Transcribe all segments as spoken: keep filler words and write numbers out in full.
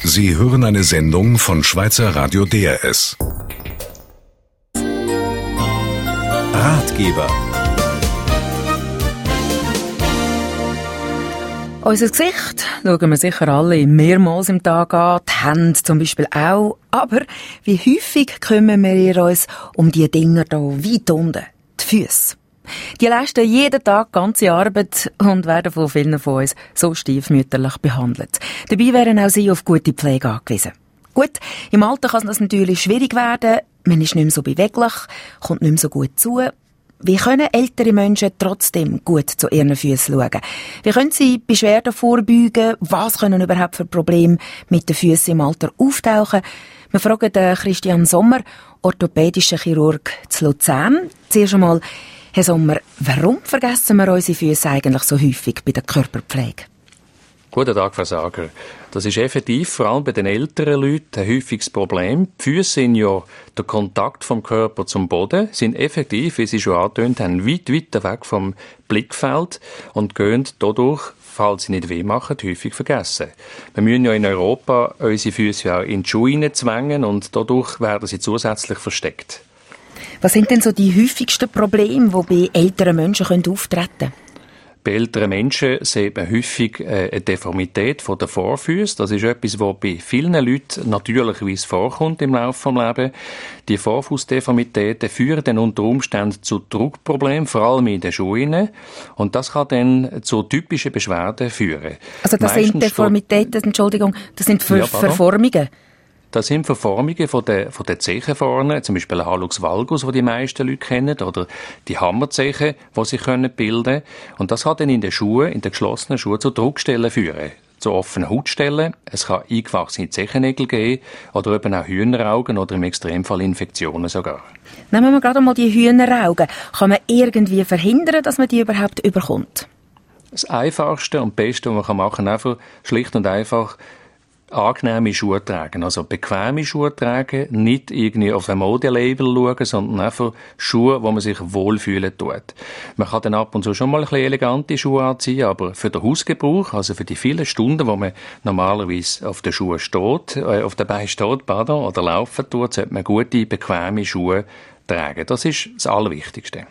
Sie hören eine Sendung von Schweizer Radio D R S. Ratgeber. Unser Gesicht schauen wir sicher alle mehrmals im Tag an, die Hände zum Beispiel auch. Aber wie häufig kümmern wir uns um die Dinger da weit unten, die Füsse? Die leisten jeden Tag ganze Arbeit und werden von vielen von uns so stiefmütterlich behandelt. Dabei wären auch sie auf gute Pflege angewiesen. Gut, im Alter kann das natürlich schwierig werden. Man ist nicht mehr so beweglich, kommt nicht mehr so gut zu. Wie können ältere Menschen trotzdem gut zu ihren Füßen schauen? Wie können sie Beschwerden vorbeugen? Was können überhaupt für Probleme mit den Füßen im Alter auftauchen? Wir fragen den Christian Sommer, orthopädischer Chirurg zu Luzern. Zuerst einmal, Herr Sommer, warum vergessen wir unsere Füße eigentlich so häufig bei der Körperpflege? Guten Tag, Frau Sager. Das ist effektiv, vor allem bei den älteren Leuten, ein häufiges Problem. Die Füße sind ja der Kontakt vom Körper zum Boden, sind effektiv, wie Sie schon angetönt haben, weit, weit weg vom Blickfeld und gehen dadurch, falls sie nicht weh machen, häufig vergessen. Wir müssen ja in Europa unsere Füße ja in die Schuhe zwängen und dadurch werden sie zusätzlich versteckt. Was sind denn so die häufigsten Probleme, die bei älteren Menschen auftreten können? Bei älteren Menschen sieht man häufig äh, eine Deformität der Vorfüße. Das ist etwas, was bei vielen Leuten natürlicherweise vorkommt im Laufe des Lebens. Die Vorfußdeformitäten führen dann unter Umständen zu Druckproblemen, vor allem in den Schuhen. Und das kann dann zu typischen Beschwerden führen. Also das Meistens sind Deformitäten, Entschuldigung, das sind Ver- ja, Verformungen? Das sind Verformungen von der, von der Zeche vorne, zum Beispiel ein Hallux valgus, die die meisten Leute kennen, oder die Hammerzeche, die sie können bilden. Und das kann dann in den Schuhen, in den geschlossenen Schuhen zu Druckstellen führen, zu offenen Hautstellen. Es kann eingewachsene Zechennägel geben, oder eben auch Hühneraugen oder im Extremfall Infektionen sogar. Nehmen wir gerade mal die Hühneraugen. Kann man irgendwie verhindern, dass man die überhaupt überkommt? Das Einfachste und Beste, was man machen kann, einfach schlicht und einfach angenehme Schuhe tragen, also bequeme Schuhe tragen, nicht irgendwie auf ein Modelabel schauen, sondern einfach Schuhe, wo man sich wohlfühlen tut. Man kann dann ab und zu schon mal ein bisschen elegante Schuhe anziehen, aber für den Hausgebrauch, also für die vielen Stunden, wo man normalerweise auf den Schuhen steht, äh, auf den Beinen steht, pardon, oder laufen tut, sollte man gute, bequeme Schuhe tragen. Das ist das Allerwichtigste.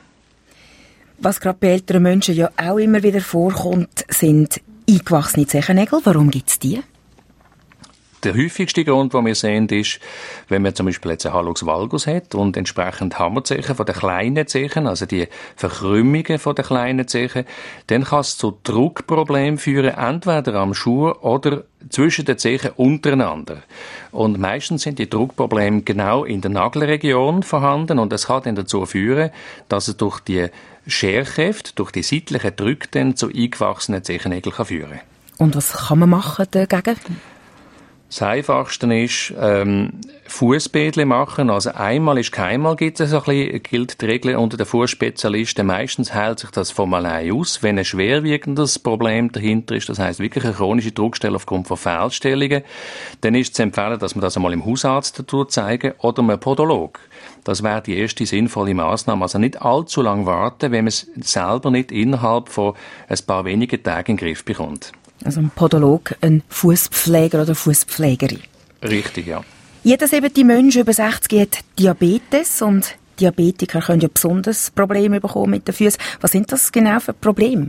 Was gerade bei älteren Menschen ja auch immer wieder vorkommt, sind eingewachsene Zechennägel. Warum gibt es die? Der häufigste Grund, den wir sehen, ist, wenn man zum Beispiel jetzt einen Hallux valgus hat und entsprechend Hammerzechen von den kleinen Zechen, also die Verkrümmungen von den kleinen Zechen, dann kann es zu Druckproblemen führen, entweder am Schuh oder zwischen den Zechen untereinander. Und meistens sind die Druckprobleme genau in der Nagelregion vorhanden und das kann dann dazu führen, dass es durch die Scherkräfte, durch die seitlichen Drücke dann zu eingewachsenen Zechennägeln kann führen. Und was kann man machen dagegen? Das Einfachste ist, ähm, Fußbädle machen. Also einmal ist keinmal, gibt es so ein bisschen, gilt die Regel unter den Fußspezialisten. Meistens heilt sich das von allein aus, wenn ein schwerwiegendes Problem dahinter ist. Das heisst wirklich eine chronische Druckstelle aufgrund von Fehlstellungen. Dann ist zu empfehlen, dass man das einmal im Hausarzt dazu zeigen oder einem Podolog. Das wäre die erste sinnvolle Massnahme. Also nicht allzu lange warten, wenn man es selber nicht innerhalb von ein paar wenigen Tagen in den Griff bekommt. Also ein Podolog, ein Fußpfleger oder Fußpflegerin. Richtig, ja. Jeder siebte Mensch über sechzig hat Diabetes und Diabetiker können ja besonders Probleme bekommen mit den Füßen. Was sind das genau für Probleme?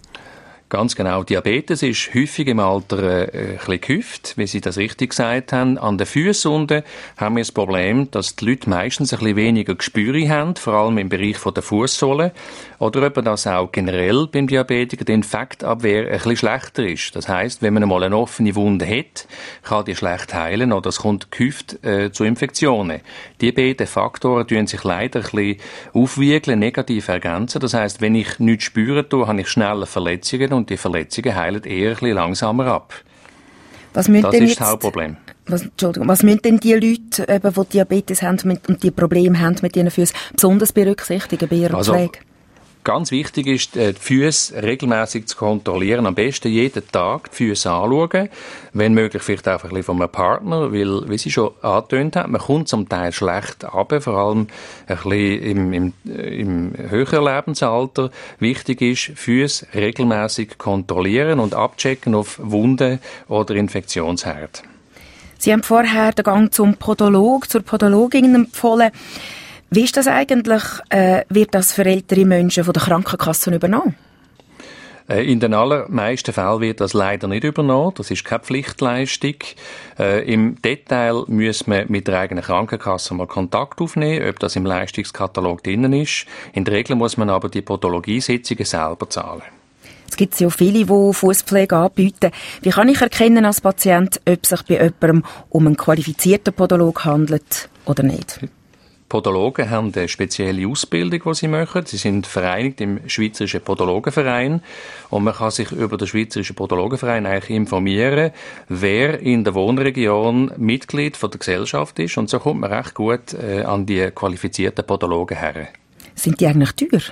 Ganz genau. Diabetes ist häufig im Alter äh, ein bisschen gehäuft, wie Sie das richtig gesagt haben. An den Füßen unten haben wir das Problem, dass die Leute meistens ein bisschen weniger Gespür haben, vor allem im Bereich der Fußsohle. Oder eben, dass auch generell beim Diabetiker die Infektabwehr ein bisschen schlechter ist. Das heisst, wenn man einmal eine offene Wunde hat, kann die schlecht heilen oder es kommt gehäuft äh, zu Infektionen. Die beiden Faktoren tun sich leider ein bisschen aufwiegeln, negativ ergänzen. Das heisst, wenn ich nichts spüren tue, habe ich schneller Verletzungen und die Verletzungen heilen eher ein bisschen langsamer ab. Was das ist jetzt, das Hauptproblem. Was, Entschuldigung, was müssen denn die Leute, eben, die Diabetes haben mit, und die Probleme haben mit ihren Füßen, besonders berücksichtigen bei ihrer also, Pflege? Ganz wichtig ist, die Füße regelmäßig zu kontrollieren. Am besten jeden Tag die Füße anschauen. Wenn möglich vielleicht einfach ein bisschen von einem Partner, weil, wie Sie schon angetönt haben, man kommt zum Teil schlecht runter, vor allem ein bisschen im, im, im höheren Lebensalter. Wichtig ist, Füße regelmäßig kontrollieren und abchecken auf Wunden oder Infektionsherde. Sie haben vorher den Gang zum Podolog, zur Podologin empfohlen. Wie ist das eigentlich? Äh, wird das für ältere Menschen von der Krankenkasse übernommen? In den allermeisten Fällen wird das leider nicht übernommen. Das ist keine Pflichtleistung. Äh, Im Detail muss man mit der eigenen Krankenkasse mal Kontakt aufnehmen, ob das im Leistungskatalog drin ist. In der Regel muss man aber die Podologiesitzungen selber zahlen. Es gibt ja viele, die Fußpflege anbieten. Wie kann ich erkennen als Patient, ob es sich bei jemandem um einen qualifizierten Podolog handelt oder nicht? Podologen haben eine spezielle Ausbildung, die sie machen. Sie sind vereinigt im Schweizerischen Podologenverein und man kann sich über den Schweizerischen Podologenverein eigentlich informieren, wer in der Wohnregion Mitglied von der Gesellschaft ist, und so kommt man recht gut äh, an die qualifizierten Podologen her. Sind die eigentlich teuer?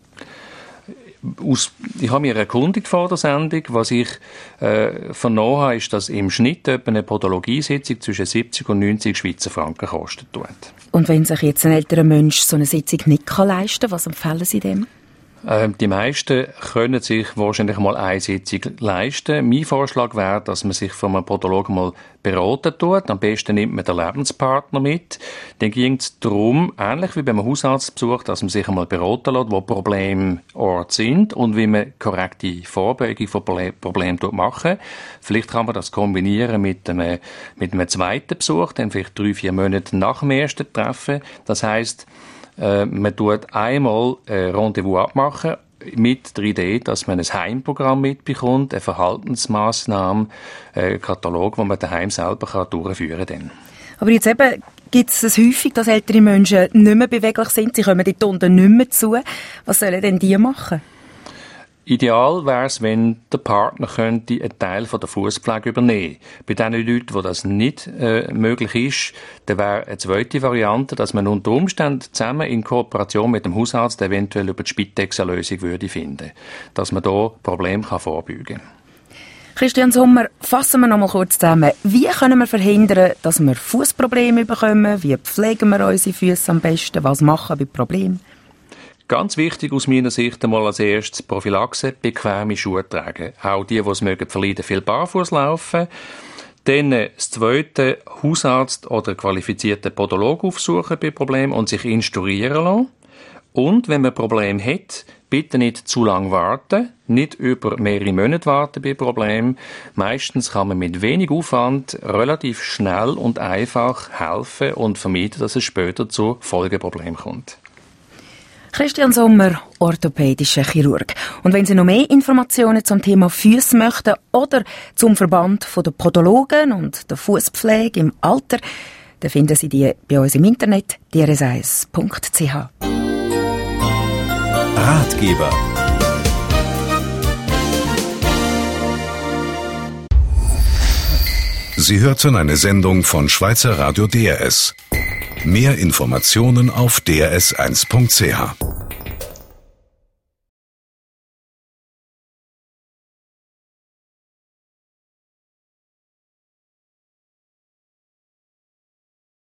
Aus, ich habe mich erkundigt vor der Sendung. Was ich äh, vernommen habe, ist, dass im Schnitt etwa eine Podologiesitzung zwischen siebzig und neunzig Schweizer Franken kostet. Und wenn sich jetzt ein älterer Mensch so eine Sitzung nicht leisten kann, was empfehlen Sie dem? Ähm, die meisten können sich wahrscheinlich mal eine Sitzung leisten. Mein Vorschlag wäre, dass man sich von einem Podologen mal beraten tut. Am besten nimmt man den Lebenspartner mit. Dann ging es darum, ähnlich wie beim Hausarztbesuch, dass man sich einmal beraten lässt, wo Problemorte sind und wie man korrekte Vorbeugung von Problemen machen. Vielleicht kann man das kombinieren mit einem, mit einem zweiten Besuch, dann vielleicht drei, vier Monate nach dem ersten Treffen. Das heisst, Äh, man tut einmal ein Rendezvous abmachen mit der Idee, dass man ein Heimprogramm mitbekommt, eine Verhaltensmaßnahme, einen Katalog, den man daheim selber kann durchführen kann. Aber jetzt eben gibt es es häufig, dass ältere Menschen nicht mehr beweglich sind, sie kommen dort unten nicht mehr zu. Was sollen denn die machen? Ideal wäre es, wenn der Partner könnte einen Teil von der Fußpflege übernehmen. Bei den Leuten, wo das nicht äh, möglich ist, dann wäre eine zweite Variante, dass man unter Umständen zusammen in Kooperation mit dem Hausarzt eventuell über die Spitex eine Lösung würde finden, dass man da Probleme kann vorbeugen kann. Christian Sommer, fassen wir noch mal kurz zusammen. Wie können wir verhindern, dass wir Fußprobleme bekommen? Wie pflegen wir unsere Füße am besten? Was machen bei Problemen? Ganz wichtig aus meiner Sicht einmal als erstes Prophylaxe, bequeme Schuhe tragen. Auch die, die es mögen, verleiden, viel barfuß laufen. Dann das zweite, Hausarzt oder qualifizierten Podolog aufsuchen bei Problemen und sich instruieren lassen. Und wenn man ein Problem hat, bitte nicht zu lange warten, nicht über mehrere Monate warten bei Problemen. Meistens kann man mit wenig Aufwand relativ schnell und einfach helfen und vermeiden, dass es später zu Folgeproblemen kommt. Christian Sommer, orthopädischer Chirurg. Und wenn Sie noch mehr Informationen zum Thema Füße möchten oder zum Verband der Podologen und der Fußpflege im Alter, dann finden Sie die bei uns im Internet d r s eins punkt c h. Ratgeber. Sie hörten eine Sendung von Schweizer Radio D R S. Mehr Informationen auf d r s eins punkt c h.